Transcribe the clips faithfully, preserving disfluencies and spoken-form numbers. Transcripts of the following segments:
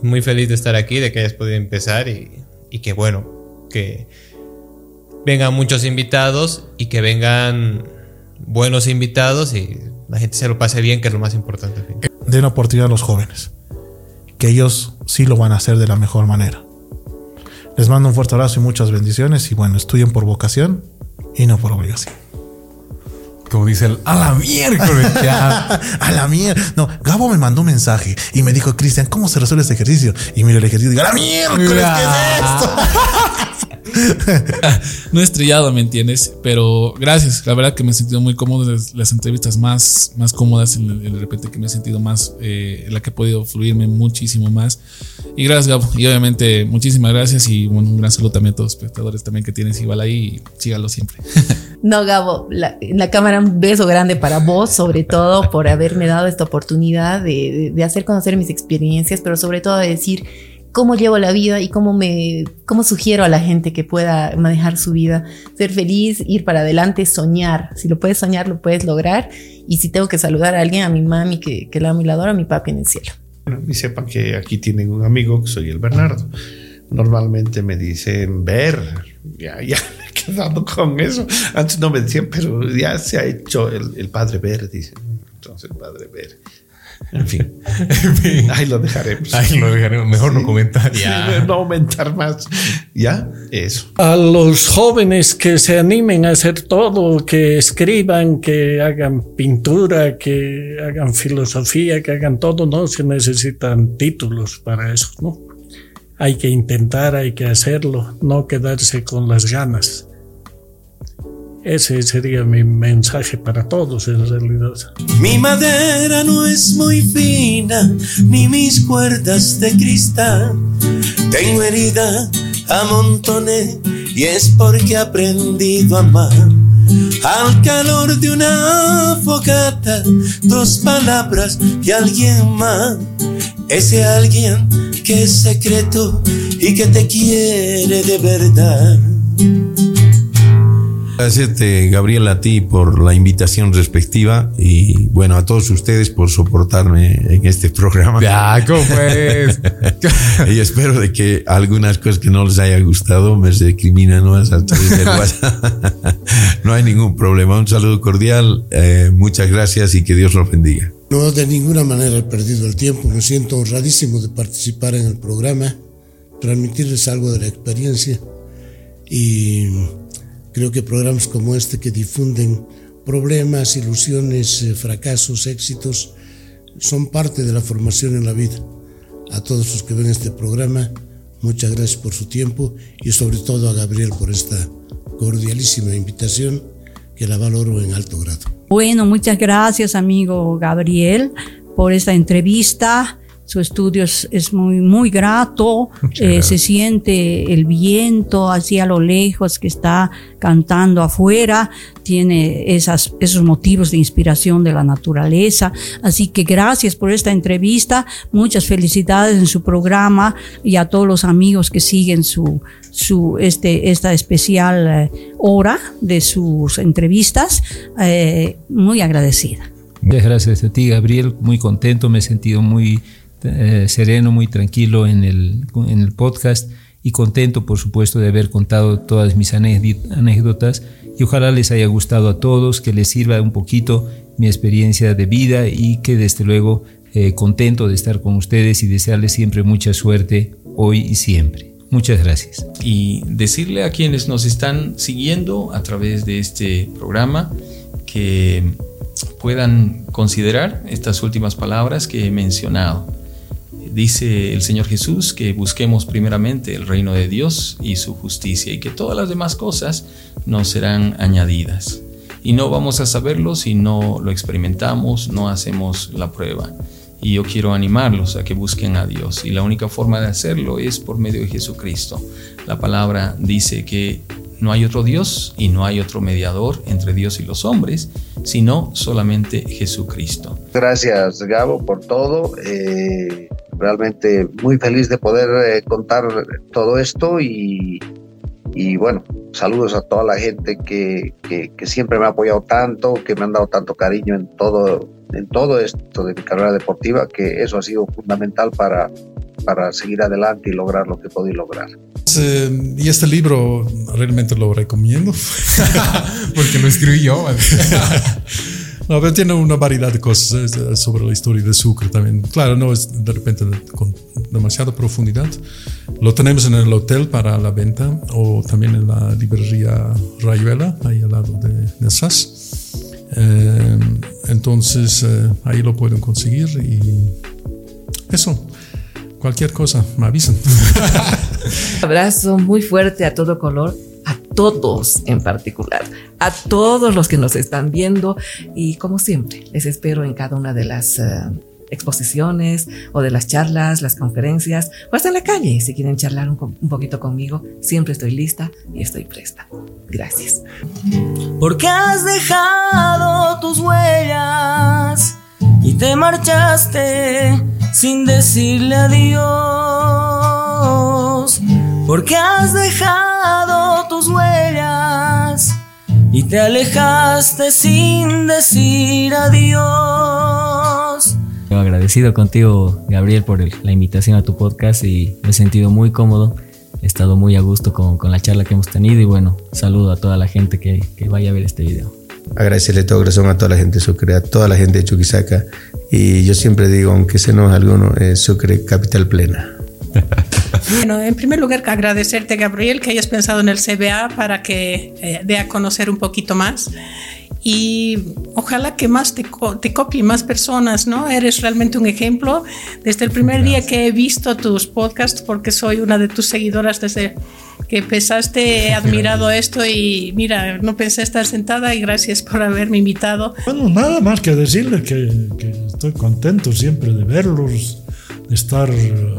muy feliz de estar aquí, de que hayas podido empezar y, y que bueno, que vengan muchos invitados y que vengan buenos invitados y la gente se lo pase bien, que es lo más importante. Den oportunidad a los jóvenes, que ellos sí lo van a hacer de la mejor manera. Les mando un fuerte abrazo y muchas bendiciones y bueno, estudien por vocación y no por obligación. Como dice el a la miércoles. A la mierda. No, Gabo me mandó un mensaje y me dijo, Cristian, ¿cómo se resuelve este ejercicio? Y miro el ejercicio y digo, a la miércoles, ¿qué es esto? No he estrellado, ¿me entiendes? Pero gracias, la verdad que me he sentido muy cómodo. Las, las entrevistas más, más cómodas, en, en de repente que me he sentido más, eh, en la que he podido fluirme muchísimo más. Y gracias, Gabo. Y obviamente muchísimas gracias y bueno, un gran saludo también a todos los espectadores también que tienes igual ahí y síganlo siempre. No, Gabo, la, la cámara, un beso grande para vos, sobre todo por haberme dado esta oportunidad de, de, de hacer conocer mis experiencias, pero sobre todo de decir cómo llevo la vida y cómo me cómo sugiero a la gente que pueda manejar su vida, ser feliz, ir para adelante, soñar. Si lo puedes soñar, lo puedes lograr. Y si tengo que saludar a alguien, a mi mami que, que la amo y la adoro, a mi papi en el cielo. Bueno, y sepan que aquí tienen un amigo que soy el Bernardo. Normalmente me dicen Ver, ya, ya me he quedado con eso. Antes no me decían, pero ya se ha hecho el, el padre Ver, dicen. Entonces el padre Ver. En fin, en fin. Ahí lo dejaremos. Ahí lo dejaremos. Mejor sí. No comentar. Ya. No aumentar más. Ya, eso. A los jóvenes que se animen a hacer todo, que escriban, que hagan pintura, que hagan filosofía, que hagan todo, no se necesitan títulos para eso, ¿no? Hay que intentar, hay que hacerlo, no quedarse con las ganas. Ese sería mi mensaje para todos en realidad. Mi madera no es muy fina, ni mis cuerdas de cristal. Tengo herida a montones y es porque he aprendido a amar. Al calor de una fogata, dos palabras y alguien más. Ese alguien que es secreto y que te quiere de verdad. Gracias, Gabriel, a ti por la invitación respectiva y bueno, a todos ustedes por soportarme en este programa. Ya, ¿cómo pues? Y espero de que algunas cosas que no les haya gustado me recriminan más a través del WhatsApp. No hay ningún problema. Un saludo cordial, eh, muchas gracias y que Dios los bendiga. No, de ninguna manera he perdido el tiempo. Me siento honradísimo de participar en el programa, transmitirles algo de la experiencia y creo que programas como este que difunden problemas, ilusiones, eh, fracasos, éxitos, son parte de la formación en la vida. A todos los que ven este programa, muchas gracias por su tiempo y sobre todo a Gabriel por esta cordialísima invitación que la valoro en alto grado. Bueno, muchas gracias, amigo Gabriel, por esta entrevista. Su estudio es, es muy, muy grato, eh, se siente el viento hacia lo lejos que está cantando afuera, tiene esas, esos motivos de inspiración de la naturaleza. Así que gracias por esta entrevista, muchas felicidades en su programa y a todos los amigos que siguen su, su, este, esta especial eh, hora de sus entrevistas, eh, muy agradecida. Muchas gracias a ti, Gabriel, muy contento, me he sentido muy Eh, sereno, muy tranquilo en el, en el podcast y contento, por supuesto, de haber contado todas mis anécdotas y ojalá les haya gustado a todos, que les sirva un poquito mi experiencia de vida y que desde luego eh, contento de estar con ustedes y desearles siempre mucha suerte hoy y siempre. Muchas gracias. Y decirle a quienes nos están siguiendo a través de este programa que puedan considerar estas últimas palabras que he mencionado. Dice el Señor Jesús que busquemos primeramente el reino de Dios y su justicia y que todas las demás cosas nos serán añadidas. Y no vamos a saberlo si no lo experimentamos, no hacemos la prueba. Y yo quiero animarlos a que busquen a Dios y la única forma de hacerlo es por medio de Jesucristo. La palabra dice que no hay otro Dios y no hay otro mediador entre Dios y los hombres, sino solamente Jesucristo. Gracias, Gabo, por todo. Eh, realmente muy feliz de poder eh, contar todo esto y, y bueno, saludos a toda la gente que, que, que siempre me ha apoyado tanto, que me han dado tanto cariño en todo, en todo esto de mi carrera deportiva, que eso ha sido fundamental para, para seguir adelante y lograr lo que podéis lograr. Eh, y este libro realmente lo recomiendo porque lo escribí yo. No, pero tiene una variedad de cosas sobre la historia de Sucre también. Claro, no es de repente con demasiada profundidad. Lo tenemos en el hotel para la venta o también en la librería Rayuela, ahí al lado de, de S A S. Eh, entonces, eh, ahí lo pueden conseguir y eso. Cualquier cosa, me avisan. Un abrazo muy fuerte a todo color, a todos en particular, a todos los que nos están viendo y como siempre, les espero en cada una de las uh, exposiciones o de las charlas, las conferencias o hasta en la calle. Si quieren charlar un, un poquito conmigo, siempre estoy lista y estoy presta. Gracias. Porque has dejado tus huellas y te marchaste sin decirle adiós, porque has dejado tus huellas y te alejaste sin decir adiós. Yo agradecido contigo, Gabriel, por el, la invitación a tu podcast y me he sentido muy cómodo, he estado muy a gusto con, con la charla que hemos tenido y bueno, saludo a toda la gente que, que vaya a ver este video. Agradecerle todo corazón a toda la gente de Sucre, a toda la gente de Chuquisaca. Y yo siempre digo, aunque se enoje alguno, eh, Sucre, capital plena. Bueno, en primer lugar, agradecerte, Gabriel, que hayas pensado en el C B A para que eh, dé a conocer un poquito más. Y ojalá que más te, co te copien más personas, ¿no? Eres realmente un ejemplo. Desde el primer día que he visto tus podcasts, porque soy una de tus seguidoras desde que empezaste, he admirado esto y mira, no pensé estar sentada y gracias por haberme invitado. Bueno, nada más que decirle que, que estoy contento siempre de verlos, de estar, de,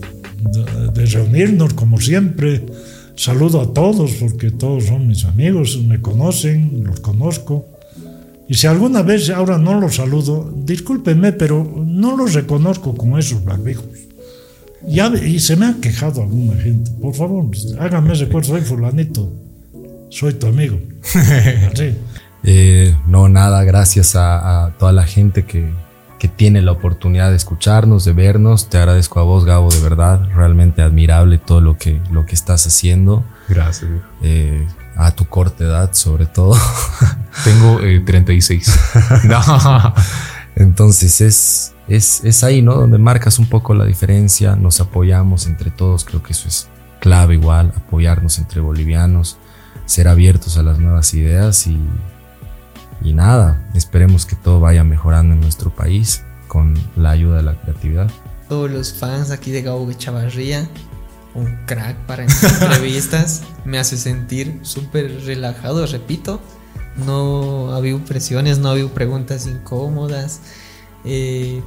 de reunirnos como siempre. Saludo a todos porque todos son mis amigos, me conocen, los conozco. Y si alguna vez ahora no los saludo, discúlpenme, pero no los reconozco con esos barbijos. Ya, y se me ha quejado alguna gente. Por favor, háganme ese esfuerzo, soy fulanito, soy tu amigo. Sí. Eh, no, nada, gracias a, a toda la gente que, que tiene la oportunidad de escucharnos, de vernos. Te agradezco a vos, Gabo, de verdad, realmente admirable todo lo que, lo que estás haciendo. Gracias. Eh, a tu corta edad, sobre todo. Tengo eh, treinta y seis. No. Entonces es, es, es ahí, ¿no? Donde marcas un poco la diferencia, nos apoyamos entre todos, creo que eso es clave igual, apoyarnos entre bolivianos, ser abiertos a las nuevas ideas y, y nada, esperemos que todo vaya mejorando en nuestro país con la ayuda de la creatividad. Todos los fans aquí de Gabo Echavarría, un crack para entrevistas, me hace sentir súper relajado, repito. No ha habido presiones, no ha habido preguntas incómodas. Eh,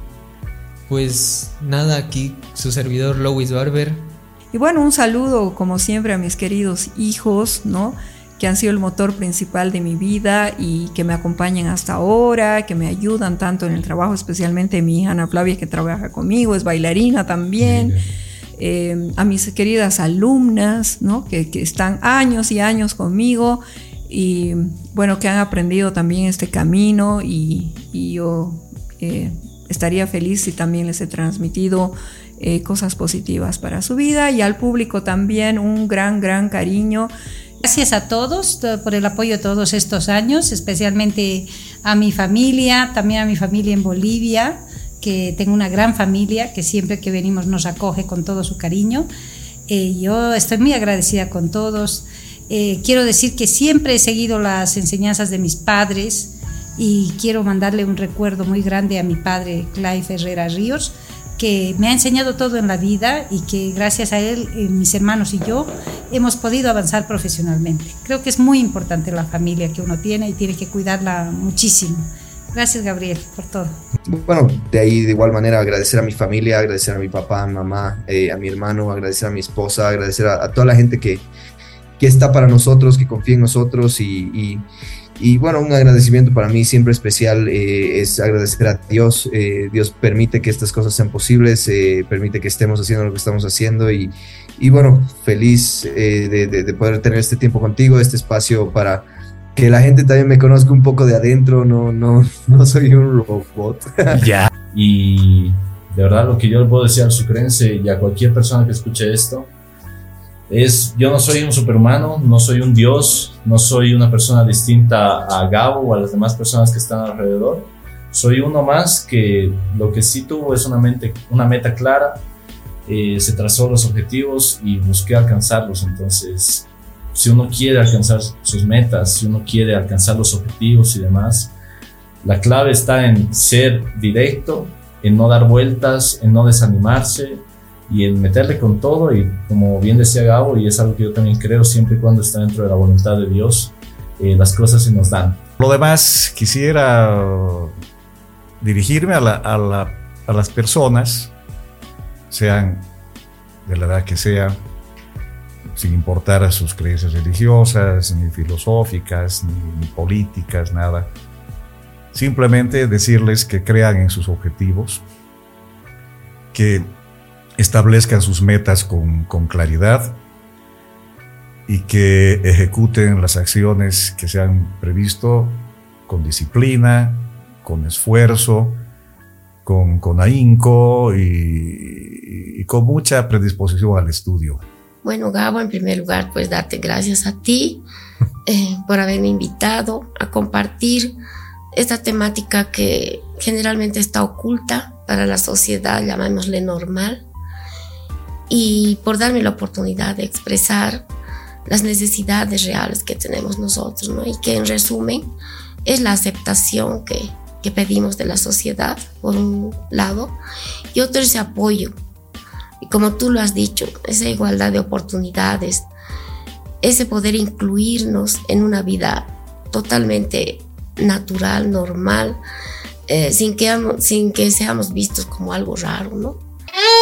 pues nada, aquí su servidor Lois Barber. Y bueno, un saludo como siempre a mis queridos hijos, ¿no? Que han sido el motor principal de mi vida y que me acompañan hasta ahora, que me ayudan tanto en el trabajo, especialmente mi hija Ana Flavia, que trabaja conmigo, es bailarina también. Eh, a mis queridas alumnas, ¿no? Que, que están años y años conmigo. Y bueno, que han aprendido también este camino y, y yo eh, estaría feliz si también les he transmitido eh, cosas positivas para su vida, y al público también un gran, gran cariño. Gracias a todos por el apoyo todos estos años, especialmente a mi familia, también a mi familia en Bolivia, que tengo una gran familia que siempre que venimos nos acoge con todo su cariño. Eh, yo estoy muy agradecida con todos. Eh, quiero decir que siempre he seguido las enseñanzas de mis padres y quiero mandarle un recuerdo muy grande a mi padre, Clive Herrera Ríos, que me ha enseñado todo en la vida y que gracias a él, eh, mis hermanos y yo hemos podido avanzar profesionalmente. Creo que es muy importante la familia que uno tiene y tiene que cuidarla muchísimo. Gracias, Gabriel, por todo. Bueno, de ahí de igual manera agradecer a mi familia, agradecer a mi papá, mamá, eh, a mi hermano, agradecer a mi esposa, agradecer a, a toda la gente que que está para nosotros, que confía en nosotros y, y, y bueno, un agradecimiento para mí siempre especial eh, es agradecer a Dios. Eh, Dios permite que estas cosas sean posibles, eh, permite que estemos haciendo lo que estamos haciendo y, y bueno, feliz eh, de, de, de poder tener este tiempo contigo, este espacio para que la gente también me conozca un poco de adentro, no, no, no soy un robot. Ya. Y de verdad lo que yo le puedo decir al sucrense y a cualquier persona que escuche esto es, yo no soy un superhumano, no soy un dios, no soy una persona distinta a Gabo o a las demás personas que están alrededor. Soy uno más que lo que sí tuvo es una, mente, una meta clara, eh, se trazó los objetivos y busqué alcanzarlos. Entonces, si uno quiere alcanzar sus metas, si uno quiere alcanzar los objetivos y demás, la clave está en ser directo, en no dar vueltas, en no desanimarse y en meterle con todo. Y como bien decía Gabo, y es algo que yo también creo, siempre y cuando está dentro de la voluntad de Dios, eh, las cosas se nos dan. Lo demás, quisiera dirigirme a, la, a, la, a las personas, sean de la edad que sean, sin importar a sus creencias religiosas, ni filosóficas, ni, ni políticas, nada. Simplemente decirles que crean en sus objetivos, que establezcan sus metas con, con claridad y que ejecuten las acciones que se han previsto con disciplina, con esfuerzo, con, con ahínco y, y con mucha predisposición al estudio. Bueno, Gabo, en primer lugar, pues darte gracias a ti eh, por haberme invitado a compartir esta temática que generalmente está oculta para la sociedad, llamémosle normal, y por darme la oportunidad de expresar las necesidades reales que tenemos nosotros, ¿no? Y que en resumen es la aceptación que, que pedimos de la sociedad, por un lado, y otro ese apoyo. Y como tú lo has dicho, esa igualdad de oportunidades, ese poder incluirnos en una vida totalmente natural, normal, eh, sin, que, sin que seamos vistos como algo raro, ¿no?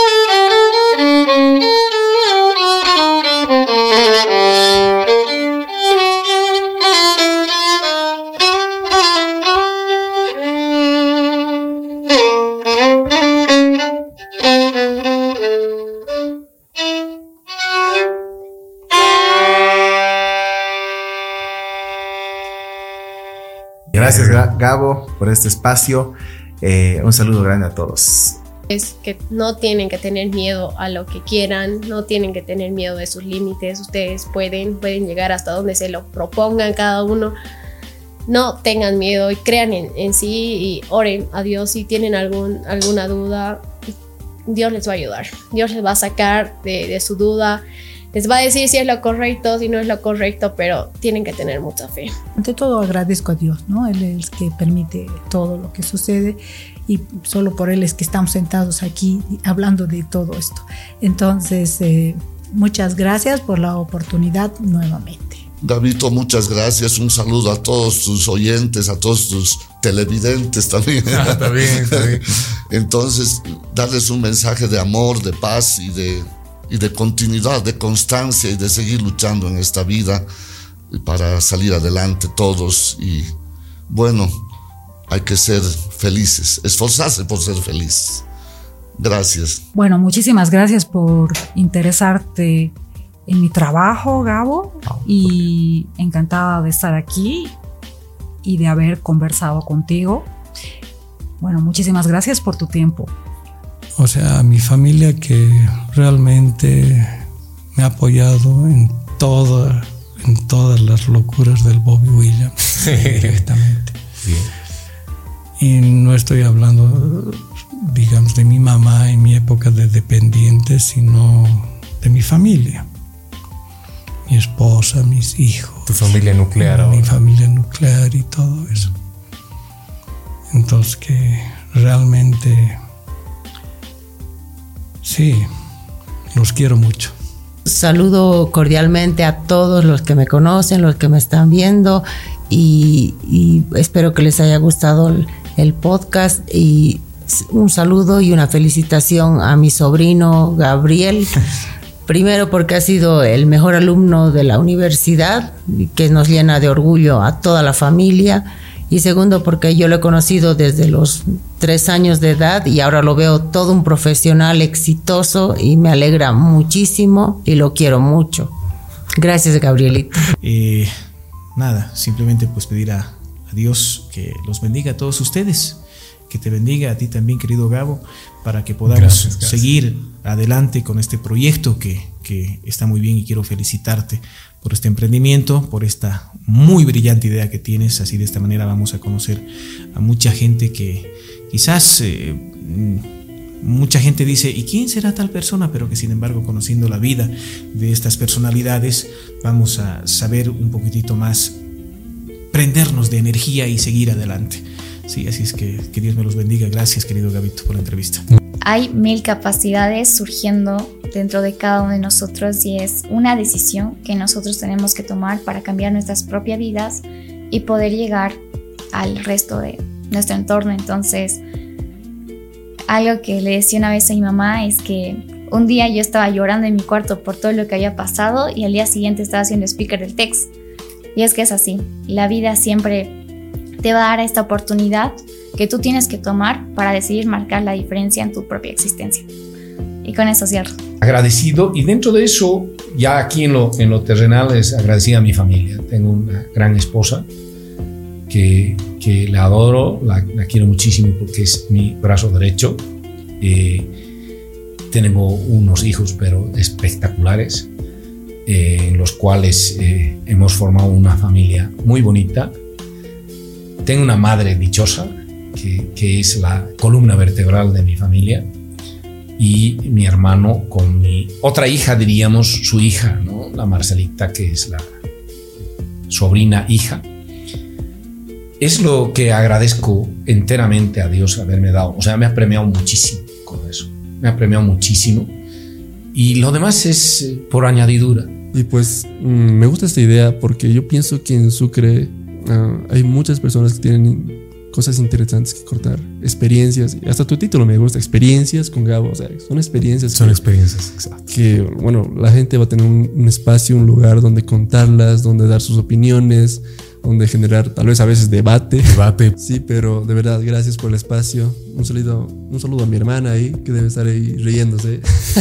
Gracias, Gabo, por este espacio. Eh, un saludo grande a todos. Es que no tienen que tener miedo a lo que quieran, no tienen que tener miedo de sus límites. Ustedes pueden, pueden llegar hasta donde se lo propongan cada uno. No tengan miedo y crean en, en sí y oren a Dios. Si tienen algún, alguna duda, Dios les va a ayudar. Dios les va a sacar de, de su duda. Les va a decir si es lo correcto, si no es lo correcto, pero tienen que tener mucha fe. Ante todo agradezco a Dios, ¿no? Él es el que permite todo lo que sucede y solo por Él es que estamos sentados aquí hablando de todo esto. Entonces, eh, muchas gracias por la oportunidad nuevamente. Gabito, muchas gracias. Un saludo a todos tus oyentes, a todos tus televidentes también. Ah, está bien, está bien. Entonces, darles un mensaje de amor, de paz y de... y de continuidad, de constancia y de seguir luchando en esta vida para salir adelante todos. Y bueno, hay que ser felices, esforzarse por ser feliz. Gracias. Bueno, muchísimas gracias por interesarte en mi trabajo, Gabo, y encantada de estar aquí y de haber conversado contigo. Bueno, muchísimas gracias por tu tiempo. O sea, a mi familia que realmente me ha apoyado en, toda, en todas las locuras del Bobby Williams, directamente. Bien. Y no estoy hablando, digamos, de mi mamá en mi época de dependiente, sino de mi familia. Mi esposa, mis hijos. Tu familia nuclear ahora. Mi familia nuclear y todo eso. Entonces que realmente... sí, los quiero mucho. Saludo cordialmente a todos los que me conocen, los que me están viendo y, y espero que les haya gustado el, el podcast y un saludo y una felicitación a mi sobrino Gabriel. Primero porque ha sido el mejor alumno de la universidad, que nos llena de orgullo a toda la familia. Y segundo, porque yo lo he conocido desde los tres años de edad y ahora lo veo todo un profesional exitoso y me alegra muchísimo y lo quiero mucho. Gracias, Gabrielito. Eh, nada, simplemente pues pedir a, a Dios que los bendiga a todos ustedes que te bendiga, a ti también, querido Gabo, para que podamos Gracias, gracias. seguir adelante con este proyecto que, que está muy bien, y quiero felicitarte por este emprendimiento, por esta muy brillante idea que tienes. Así de esta manera vamos a conocer a mucha gente que quizás eh, mucha gente dice, ¿y quién será tal persona? Pero que sin embargo, conociendo la vida de estas personalidades, vamos a saber un poquitito más, prendernos de energía y seguir adelante. Sí, así es que que Dios me los bendiga. Gracias, querido Gabito, por la entrevista. Hay mil capacidades surgiendo dentro de cada uno de nosotros, y es una decisión que nosotros tenemos que tomar para cambiar nuestras propias vidas y poder llegar al resto de nuestro entorno. Entonces, algo que le decía una vez a mi mamá es que un día yo estaba llorando en mi cuarto por todo lo que había pasado, y al día siguiente estaba haciendo speaker del T E X. Y es que es así, la vida siempre te va a dar esta oportunidad que tú tienes que tomar para decidir marcar la diferencia en tu propia existencia. Y con eso cierro. Agradecido, y dentro de eso, ya aquí en lo, en lo terrenal, es agradecido a mi familia. Tengo una gran esposa que, que la adoro, la, la quiero muchísimo porque es mi brazo derecho. Eh, tenemos unos hijos, pero espectaculares, eh, en los cuales eh, hemos formado una familia muy bonita. Tengo una madre dichosa, que, que es la columna vertebral de mi familia, y mi hermano con mi otra hija, diríamos su hija, ¿no? La Marcelita, que es la sobrina hija. Es lo que agradezco enteramente a Dios haberme dado. O sea, me ha premiado muchísimo con eso. Me ha premiado muchísimo. Y lo demás es eh, por añadidura. Y pues mm, me gusta esta idea porque yo pienso que en Sucre uh, hay muchas personas que tienen cosas interesantes que cortar, experiencias, y hasta tu título me gusta, experiencias con Gabo. O sea, son experiencias. Son que, experiencias, exacto. Que, bueno, la gente va a tener un, un espacio, un lugar donde contarlas, donde dar sus opiniones, donde generar tal vez a veces debate. Debate. Sí, pero de verdad, gracias por el espacio. Un saludo, un saludo a mi hermana ahí, que debe estar ahí riéndose.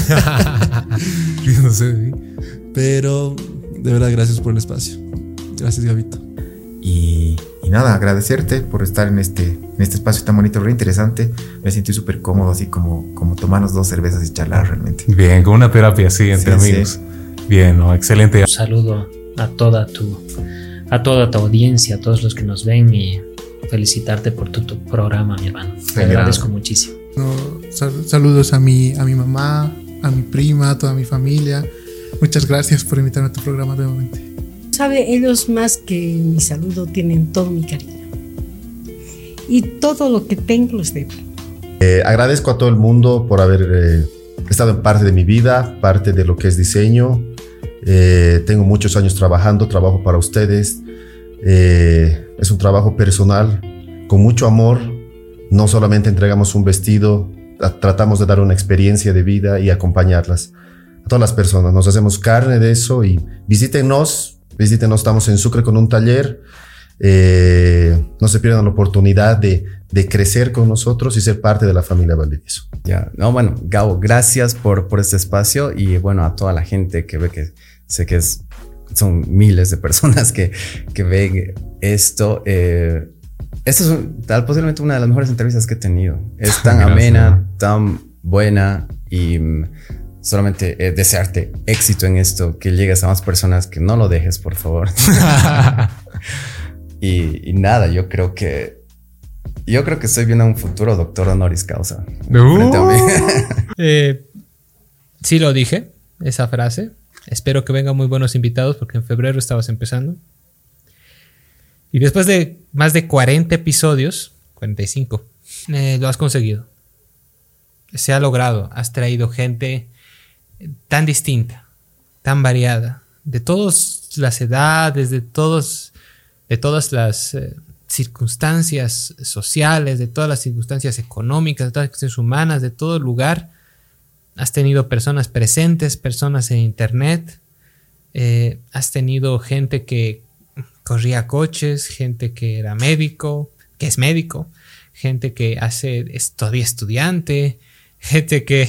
riéndose, sí. Pero de verdad, gracias por el espacio. Gracias, Gabito. Y, y nada, agradecerte por estar en este, en este espacio tan bonito, re interesante. Me sentí súper cómodo, así como, como tomarnos dos cervezas y charlar realmente. Bien, con una terapia así entre sí, amigos. Sí. Bien, ¿no? Excelente. Un saludo a toda tu, a toda tu audiencia, a todos los que nos ven, y felicitarte por tu, tu programa, mi hermano. Te agradezco muchísimo. No, sal- saludos a mi, a mi mamá, a mi prima, a toda mi familia. Muchas gracias por invitarme a tu programa nuevamente. Sabe, ellos más que mi saludo tienen todo mi cariño. Y todo lo que tengo los debo. Eh, agradezco a todo el mundo por haber eh, estado en parte de mi vida, parte de lo que es diseño. Eh, tengo muchos años trabajando, trabajo para ustedes. Eh, es un trabajo personal, con mucho amor. No solamente entregamos un vestido, tratamos de dar una experiencia de vida y acompañarlas. A todas las personas, nos hacemos carne de eso, y visítenos. Visítenos, estamos en Sucre con un taller. Eh, no se pierdan la oportunidad de, de crecer con nosotros y ser parte de la familia Valdivieso. Ya, no, bueno, Gabo, gracias por, por este espacio, y bueno, a toda la gente que ve, que sé que es, son miles de personas que, que ven esto. Eh, esta es un, tal, posiblemente una de las mejores entrevistas que he tenido. Es tan amena, tan buena, y solamente eh, desearte éxito en esto, que llegues a más personas, que no lo dejes, por favor. y, y nada, yo creo que yo creo que estoy viendo un futuro doctor honoris causa. Uh. Frente a mí. eh, sí lo dije, esa frase. Espero que vengan muy buenos invitados, porque en febrero estabas empezando. Y después de más de cuarenta episodios, cuarenta y cinco, eh, lo has conseguido. Se ha logrado. Has traído gente tan distinta, tan variada, de todas las edades, de todos, de todas las eh, circunstancias sociales, de todas las circunstancias económicas, de todas las circunstancias humanas, de todo lugar. Has tenido personas presentes, personas en internet, eh, has tenido gente que corría coches, gente que era médico, que es médico, gente que hace, es todavía estudiante, gente que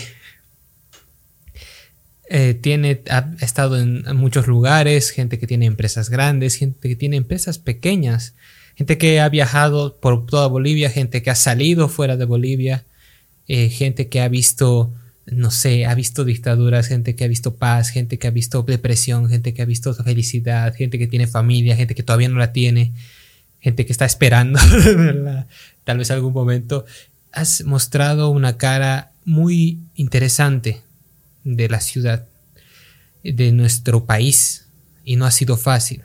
Eh, tiene, ha estado en, en muchos lugares, gente que tiene empresas grandes, gente que tiene empresas pequeñas, gente que ha viajado por toda Bolivia, gente que ha salido fuera de Bolivia, eh, gente que ha visto, no sé, ha visto dictaduras, gente que ha visto paz, gente que ha visto depresión, gente que ha visto felicidad, gente que tiene familia, gente que todavía no la tiene, gente que está esperando tal vez algún momento. Has mostrado una cara muy interesante de la ciudad, de nuestro país, y no ha sido fácil.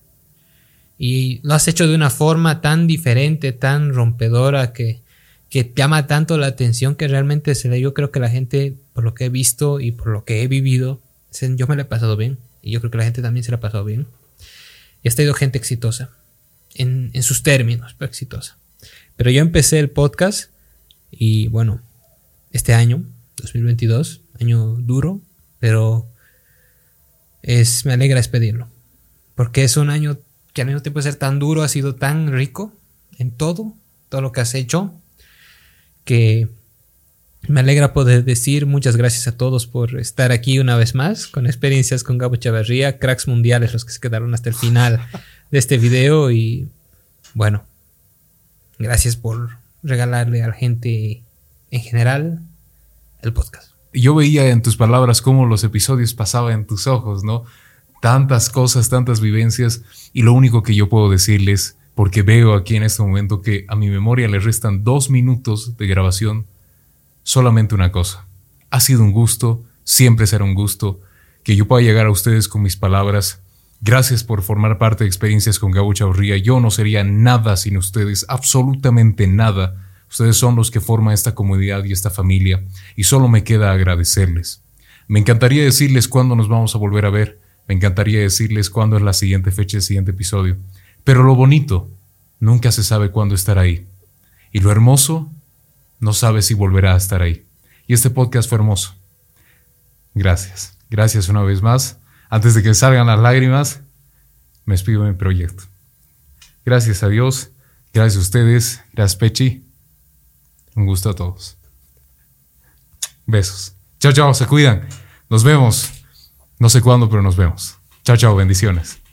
Y lo has hecho de una forma tan diferente, tan rompedora, que, que llama tanto la atención, que realmente se le, yo creo que la gente, por lo que he visto y por lo que he vivido, yo me la he pasado bien, y yo creo que la gente también se la ha pasado bien. Y has tenido gente exitosa, en, en sus términos, pero exitosa. Pero yo empecé el podcast y bueno, este año, dos mil veintidós, año duro, pero es, me alegra despedirlo, porque es un año que al mismo tiempo de ser tan duro ha sido tan rico en todo, todo lo que has hecho, que me alegra poder decir muchas gracias a todos por estar aquí una vez más con Experiencias con Gabo Chavarría, cracks mundiales los que se quedaron hasta el final de este video. Y bueno, gracias por regalarle a la gente en general el podcast. Yo veía en tus palabras cómo los episodios pasaban en tus ojos, ¿no? Tantas cosas, tantas vivencias, y lo único que yo puedo decirles, porque veo aquí en este momento que a mi memoria le restan dos minutos de grabación, solamente una cosa: ha sido un gusto, siempre será un gusto que yo pueda llegar a ustedes con mis palabras. Gracias por formar parte de Experiencias con Gabo Chavarría. Yo no sería nada sin ustedes, absolutamente nada. Ustedes son los que forman esta comunidad y esta familia, y solo me queda agradecerles. Me encantaría decirles cuándo nos vamos a volver a ver. Me encantaría decirles cuándo es la siguiente fecha, el siguiente episodio. Pero lo bonito, nunca se sabe cuándo estará ahí. Y lo hermoso, no sabe si volverá a estar ahí. Y este podcast fue hermoso. Gracias. Gracias una vez más. Antes de que salgan las lágrimas, me despido de mi proyecto. Gracias a Dios. Gracias a ustedes. Gracias, Pechi. Un gusto a todos. Besos. Chao, chao. Se cuidan. Nos vemos. No sé cuándo, pero nos vemos. Chao, chao. Bendiciones.